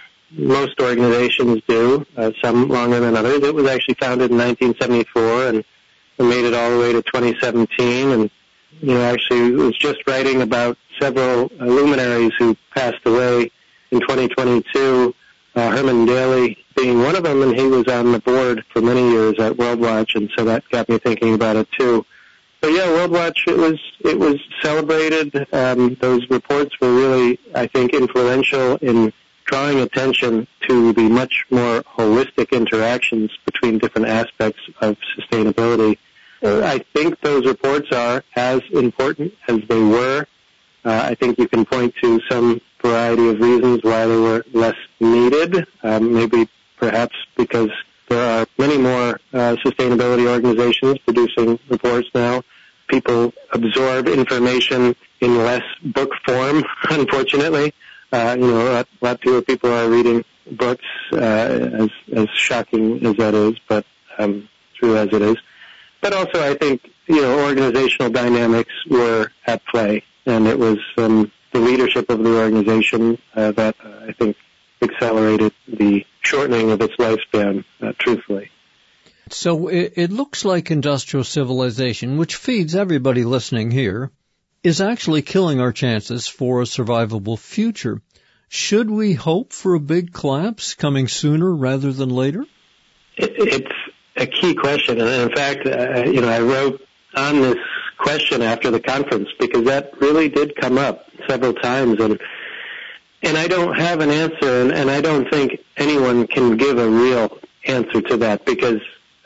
most organizations do, uh, some longer than others. It was actually founded in nineteen seventy-four and made it all the way to twenty seventeen, and, you know, actually was just writing about several uh, luminaries who passed away in twenty twenty-two, uh, Herman Daly being one of them, and he was on the board for many years at World Watch, and so that got me thinking about it too. But yeah, World Watch, it was, it was celebrated. Um, those reports were really, I think, influential in drawing attention to the much more holistic interactions between different aspects of sustainability. Uh, I think those reports are as important as they were. Uh, I think you can point to some variety of reasons why they were less needed, um, maybe perhaps because there are many more uh, sustainability organizations producing reports now. People absorb information in less book form, unfortunately. Uh, you know, a lot, a lot fewer people are reading books, uh, as, as shocking as that is, but um, true as it is. But also, I think, you know, organizational dynamics were at play, and it was um, the leadership of the organization uh, that uh, I think accelerated the shortening of its lifespan, uh, truthfully. So it, it looks like industrial civilization, which feeds everybody listening here, is actually killing our chances for a survivable future. Should we hope for a big collapse coming sooner rather than later? It, it's a key question. And in fact, uh, you know, I wrote on this question after the conference because that really did come up several times. And and I don't have an answer, and, and I don't think anyone can give a real answer to that because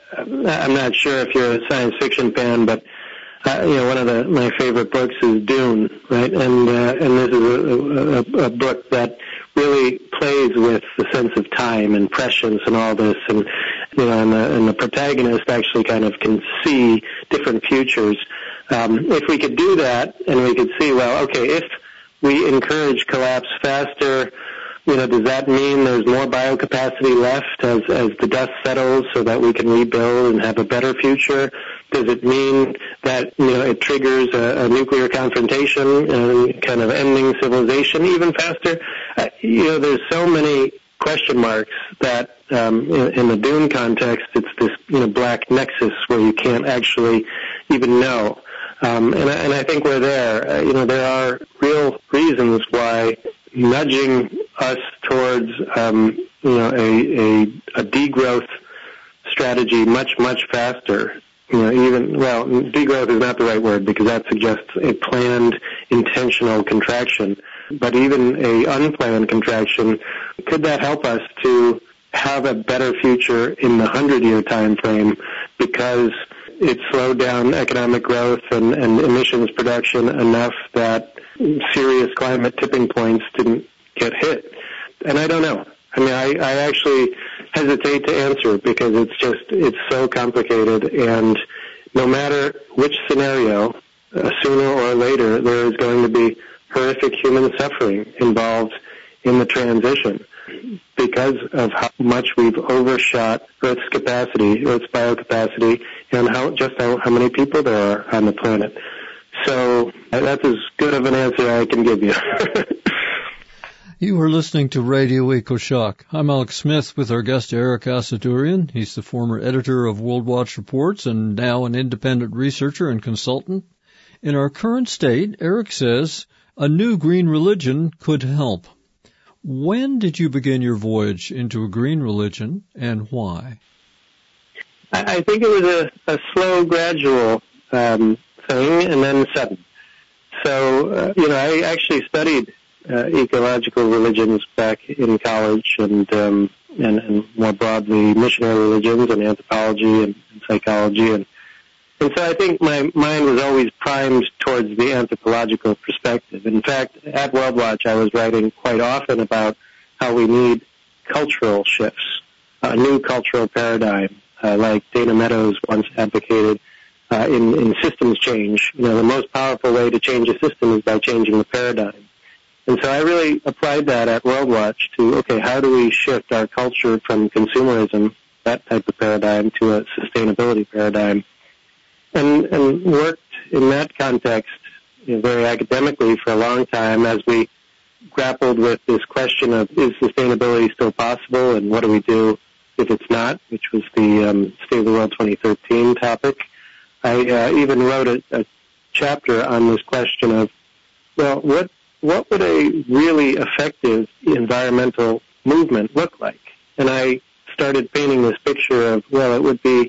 I'm not sure if you're a science fiction fan, but Uh, you know, one of the, my favorite books is Dune, right? And uh, and this is a, a, a book that really plays with the sense of time and prescience and all this, and you know, and the, and the protagonist actually kind of can see different futures. Um, if we could do that, and we could see, well, okay, if we encourage collapse faster, you know, does that mean there's more biocapacity left as as the dust settles, so that we can rebuild and have a better future? Does it mean that, you know, it triggers a, a nuclear confrontation and kind of ending civilization even faster? Uh, you know, there's so many question marks that um, in, in the Dune context, it's this you know black nexus where you can't actually even know. Um, and, I, and I think we're there. Uh, you know, there are real reasons why nudging us towards um, you know a, a, a degrowth strategy much much faster. You know, even well, degrowth is not the right word because that suggests a planned, intentional contraction. But even a unplanned contraction, could that help us to have a better future in the hundred-year time frame because it slowed down economic growth and, and emissions production enough that serious climate tipping points didn't get hit? And I don't know. I mean, I, I actually hesitate to answer because it's just, it's so complicated, and no matter which scenario, uh, sooner or later, there is going to be horrific human suffering involved in the transition because of how much we've overshot Earth's capacity, Earth's biocapacity, and how just how, how many people there are on the planet. So that's as good of an answer I can give you. You are listening to Radio EcoShock. I'm Alex Smith with our guest Eric Asadourian. He's the former editor of World Watch Reports and now an independent researcher and consultant. In our current state, Eric says a new green religion could help. When did you begin your voyage into a green religion, and why? I think it was a, a slow, gradual um, thing, and then sudden. So, uh, you know, I actually studied uh, ecological religions back in college, and, um, and and more broadly missionary religions and anthropology and, and psychology, and And so I think my mind was always primed towards the anthropological perspective. In fact, at World Watch, I was writing quite often about how we need cultural shifts, a new cultural paradigm, uh, like Dana Meadows once advocated uh, in, in systems change. You know, the most powerful way to change a system is by changing the paradigm. And so I really applied that at World Watch to, okay, how do we shift our culture from consumerism, that type of paradigm, to a sustainability paradigm? And, and worked in that context, you know, very academically for a long time as we grappled with this question of, is sustainability still possible, and what do we do if it's not, which was the um, State of the World twenty thirteen topic. I uh, even wrote a, a chapter on this question of, well, what what would a really effective environmental movement look like? And I started painting this picture of, well, it would be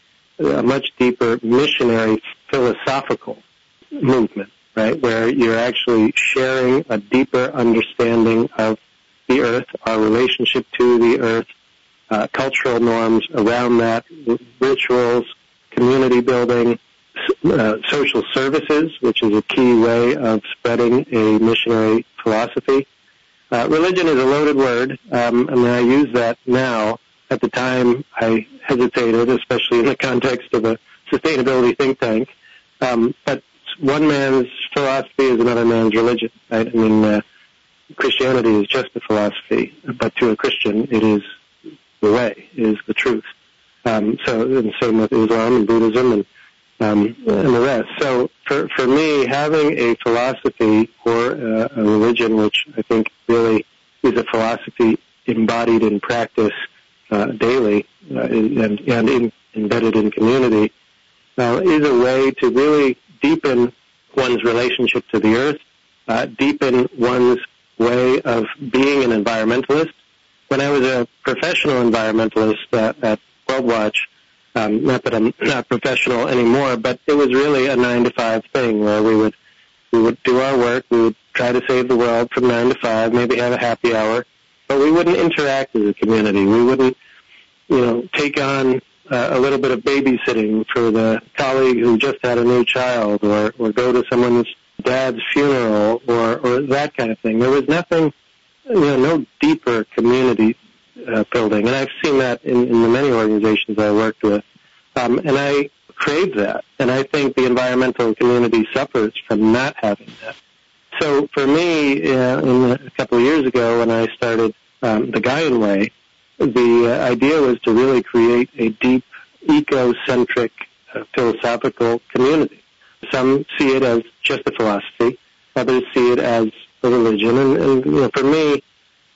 a much deeper missionary philosophical movement, right, where you're actually sharing a deeper understanding of the earth, our relationship to the earth, uh, cultural norms around that, rituals, community building, uh, social services, which is a key way of spreading a missionary philosophy. Uh, religion is a loaded word. Um, I mean, I use that now. At the time, I hesitated, especially in the context of a sustainability think tank. Um, but one man's philosophy is another man's religion, right? I mean, uh, Christianity is just a philosophy, but to a Christian, it is the way, it is the truth. Um, so, and same with Islam and Buddhism and um, and the rest. So, for for me, having a philosophy or uh, a religion, which I think really is a philosophy embodied in practice Uh, daily uh, and, and in, embedded in community, uh, is a way to really deepen one's relationship to the earth, uh, deepen one's way of being an environmentalist. When I was a professional environmentalist uh, at World Watch, um, not that I'm not professional anymore, but it was really a nine to five thing where we would we would do our work, we would try to save the world from nine to five, maybe have a happy hour, but we wouldn't interact as a community. We wouldn't, you know, take on uh, a little bit of babysitting for the colleague who just had a new child, or, or go to someone's dad's funeral, or, or that kind of thing. There was nothing, you know, no deeper community uh, building. And I've seen that in, in the many organizations I worked with. Um, and I crave that. And I think the environmental community suffers from not having that. So for me, uh, in a couple of years ago when I started um, the Gaian Way, the uh, idea was to really create a deep, eco-centric, uh, philosophical community. Some see it as just a philosophy. Others see it as a religion. And, and you know, for me, you know,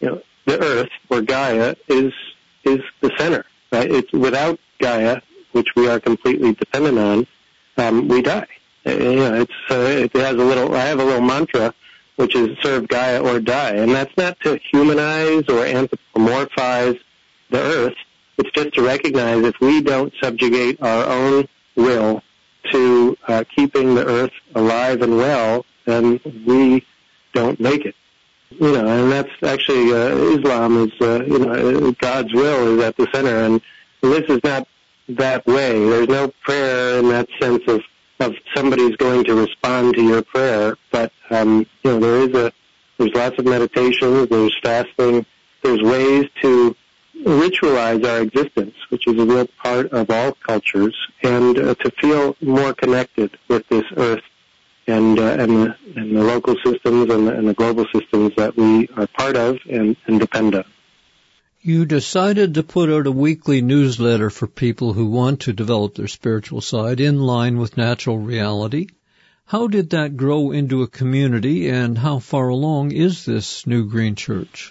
the Earth, or Gaia, is is the center, right? It's without Gaia, which we are completely dependent on, um, we die. Uh, you know, it's uh, it has a little. I have a little mantra, which is serve Gaia or die, and that's not to humanize or anthropomorphize the Earth. It's just to recognize if we don't subjugate our own will to uh, keeping the Earth alive and well, then we don't make it. You know, and that's actually uh, Islam is uh, you know God's will is at the center, and this is not that way. There's no prayer in that sense of of somebody's going to respond to your prayer, but um, you know there is a there's lots of meditations, there's fasting, there's ways to ritualize our existence, which is a real part of all cultures, and uh, to feel more connected with this Earth and uh, and, the, and the local systems and the, and the global systems that we are part of and, and depend on. You decided to put out a weekly newsletter for people who want to develop their spiritual side in line with natural reality. How did that grow into a community, and how far along is this new Green Church?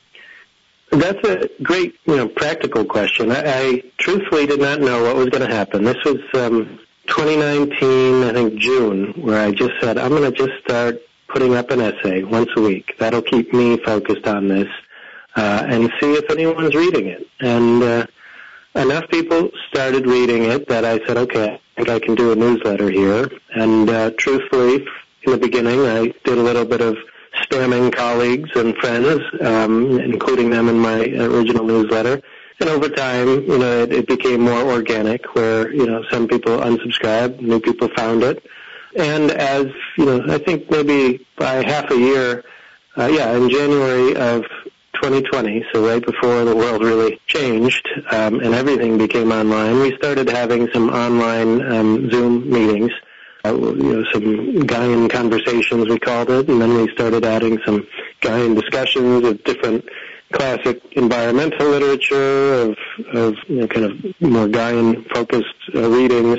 That's a great, you know, practical question. I, I truthfully did not know what was going to happen. This was um, twenty nineteen, I think June, where I just said, I'm going to just start putting up an essay once a week. That'll keep me focused on this. Uh, and see if anyone's reading it. And uh, enough people started reading it that I said, okay, I think I can do a newsletter here. And uh, truthfully, in the beginning, I did a little bit of spamming colleagues and friends, um, including them in my original newsletter. And over time, you know, it, it became more organic, where, you know, some people unsubscribed, new people found it. And as, you know, I think maybe by half a year, uh, yeah, in January of twenty twenty, so right before the world really changed um, and everything became online, we started having some online um, Zoom meetings, uh, you know, some Gaian conversations, we called it, and then we started adding some Gaian discussions of different classic environmental literature, of, of you know, kind of more Gaian-focused uh, readings,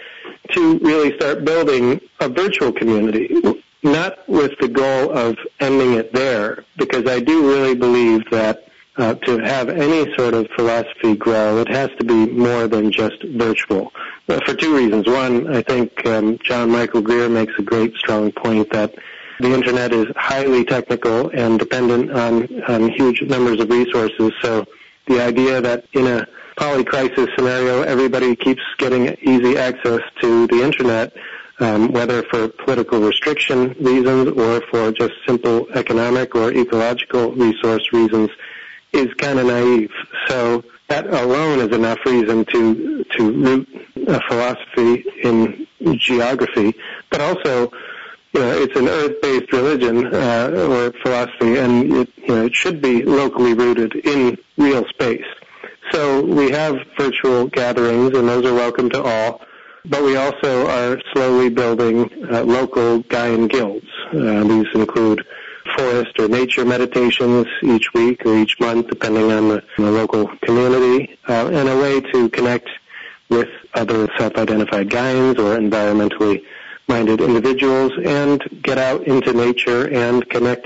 to really start building a virtual community. Not with the goal of ending it there, because I do really believe that uh, to have any sort of philosophy grow, it has to be more than just virtual. Uh, for two reasons. One, I think um, John Michael Greer makes a great, strong point that the Internet is highly technical and dependent on, on huge numbers of resources. So the idea that in a polycrisis scenario, everybody keeps getting easy access to the Internet, Um, whether for political restriction reasons or for just simple economic or ecological resource reasons, is kind of naive. So that alone is enough reason to to root a philosophy in geography. But also, you know, it's an earth-based religion uh, or philosophy, and it, you know, it should be locally rooted in real space. So we have virtual gatherings, and those are welcome to all. But we also are slowly building uh, local Gaian guilds. Uh, these include forest or nature meditations each week or each month, depending on the, the local community, uh, and a way to connect with other self-identified Gaians or environmentally minded individuals and get out into nature and connect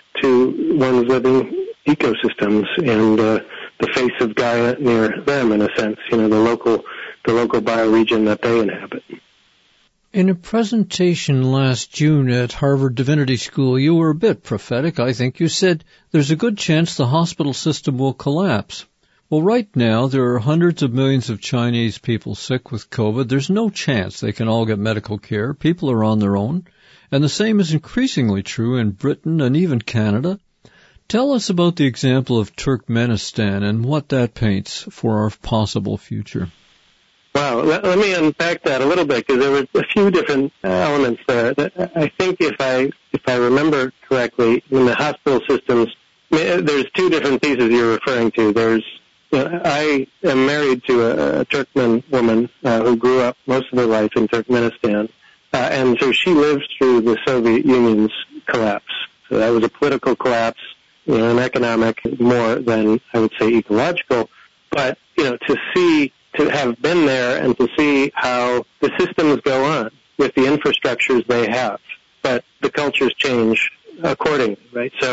to one's living ecosystems and uh, the face of Gaia near them, in a sense, you know, the local the local bioregion that they inhabit. In a presentation last June at Harvard Divinity School, you were a bit prophetic. I think you said there's a good chance the hospital system will collapse. Well, right now, there are hundreds of millions of Chinese people sick with COVID. There's no chance they can all get medical care. People are on their own. And the same is increasingly true in Britain and even Canada. Tell us about the example of Turkmenistan and what that paints for our possible future. Wow, let, let me unpack that a little bit, because there were a few different elements there. I think if I if I remember correctly, in the hospital systems, there's two different pieces you're referring to. There's, you know, I am married to a, a Turkmen woman uh, who grew up most of her life in Turkmenistan, uh, and so she lived through the Soviet Union's collapse. So that was a political collapse, you know, an economic more than, I would say, ecological. But, you know, to see to have been there and to see how the systems go on with the infrastructures they have, but the cultures change accordingly, right? So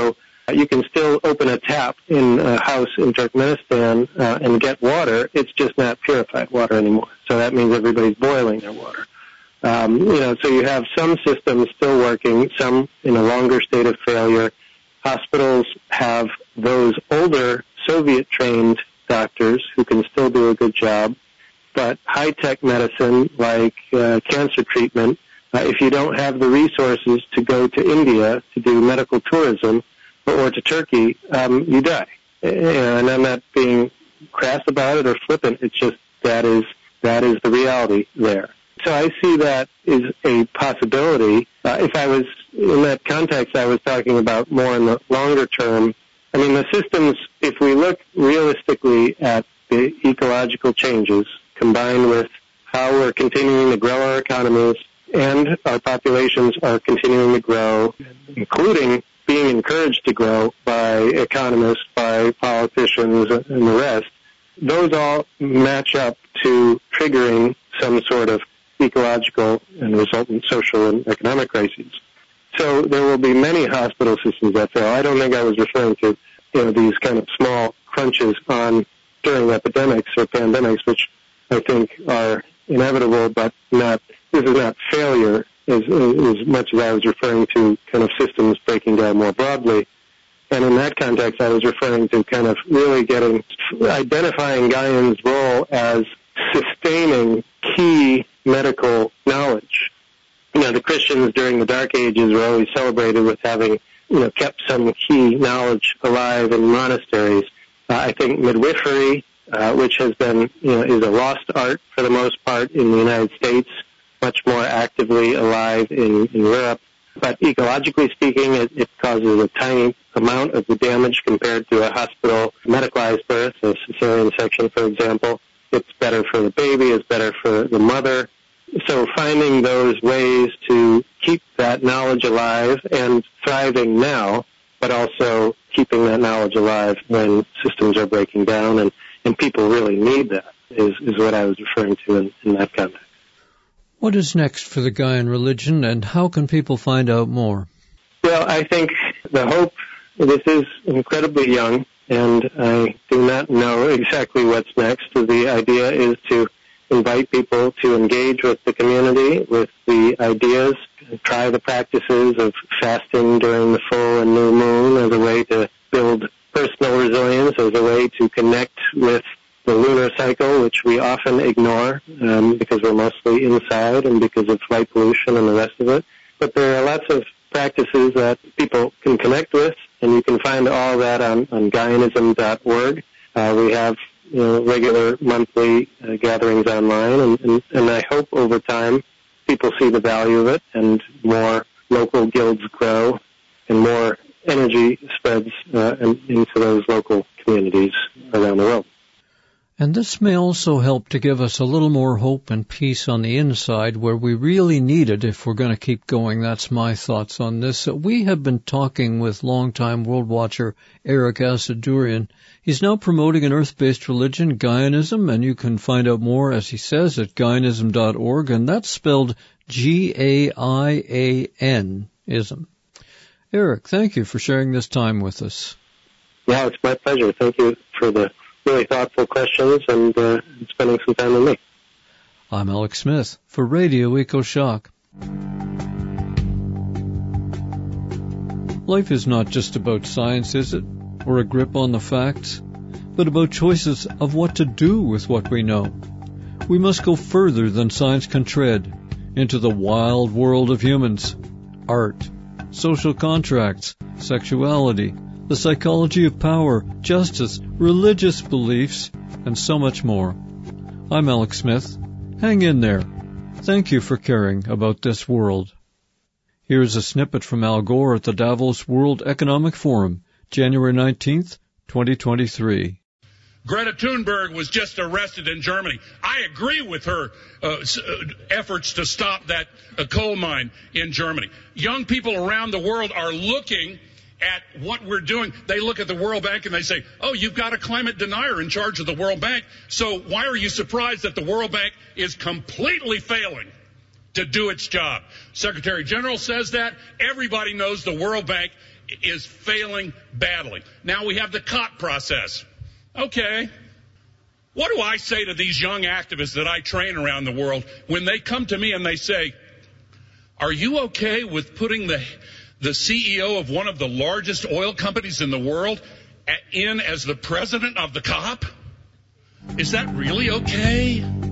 You can still open a tap in a house in Turkmenistan uh, and get water. It's just not purified water anymore. So that means everybody's boiling their water. Um, you know, so you have some systems still working, some in a longer state of failure. Hospitals have those older Soviet-trained doctors who can still do a good job. But high-tech medicine, like uh, cancer treatment, uh, if you don't have the resources to go to India to do medical tourism or to Turkey, um, you die. And I'm not being crass about it or flippant. It's just that is that is the reality there. So I see that as a possibility. Uh, if I was in that context, I was talking about more in the longer term. I mean, the systems, if we look realistically at the ecological changes combined with how we're continuing to grow our economies and our populations are continuing to grow, including being encouraged to grow by economists, by politicians, and the rest, those all match up to triggering some sort of ecological and resultant social and economic crises. So there will be many hospital systems that fail. I don't think I was referring to, you know, these kind of small crunches on during epidemics or pandemics, which I think are inevitable, but not. This is not failure as, as much as I was referring to kind of systems breaking down more broadly. And in that context, I was referring to kind of really getting, identifying Gaian's role as sustaining key medical knowledge. You know, the Christians during the Dark Ages were always celebrated with having, you know, kept some key knowledge alive in monasteries. Uh, I think midwifery, uh, which has been, you know, is a lost art for the most part in the United States, much more actively alive in, in Europe. But ecologically speaking, it, it causes a tiny amount of the damage compared to a hospital medicalized birth, a cesarean section, for example. It's better for the baby, it's better for the mother. So finding those ways to keep that knowledge alive and thriving now, but also keeping that knowledge alive when systems are breaking down and, and people really need that is, is what I was referring to in, in that context. What is next for the Gaian religion, and how can people find out more? Well, I think the hope, this is incredibly young, and I do not know exactly what's next. The idea is to invite people to engage with the community, with the ideas, try the practices of fasting during the full and new moon as a way to build personal resilience, as a way to connect with the lunar cycle, which we often ignore um, because we're mostly inside and because of light pollution and the rest of it. But there are lots of practices that people can connect with, and you can find all that on, on Gaianism dot org. Uh, we have you know, regular monthly uh, gatherings online, and, and, and I hope over time people see the value of it and more local guilds grow and more energy spreads uh, into those local communities around the world. And this may also help to give us a little more hope and peace on the inside where we really need it if we're going to keep going. That's my thoughts on this. We have been talking with longtime world watcher Eric Asadourian. He's now promoting an earth-based religion, Gaianism, and you can find out more, as he says, at Gaianism dot org, and that's spelled G A I A N ism. Eric, thank you for sharing this time with us. Yeah, it's my pleasure. Thank you for the really thoughtful questions and uh, spending some time with me. I'm Alex Smith for Radio EcoShock. Life is not just about science, is it? Or a grip on the facts, but about choices of what to do with what we know. We must go further than science can tread into the wild world of humans, art, social contracts, sexuality, the psychology of power, justice, religious beliefs, and so much more. I'm Alex Smith. Hang in there. Thank you for caring about this world. Here's a snippet from Al Gore at the Davos World Economic Forum, January nineteenth, twenty twenty-three. Greta Thunberg was just arrested in Germany. I agree with her uh, efforts to stop that uh, coal mine in Germany. Young people around the world are looking at what we're doing. They look at the World Bank and they say, oh, you've got a climate denier in charge of the World Bank, so why are you surprised that the World Bank is completely failing to do its job? Secretary General says that. Everybody knows the World Bank is failing badly. Now we have the COP process. Okay. What do I say to these young activists that I train around the world when they come to me and they say, are you okay with putting the the C E O of one of the largest oil companies in the world in as the president of the COP? Is that really okay?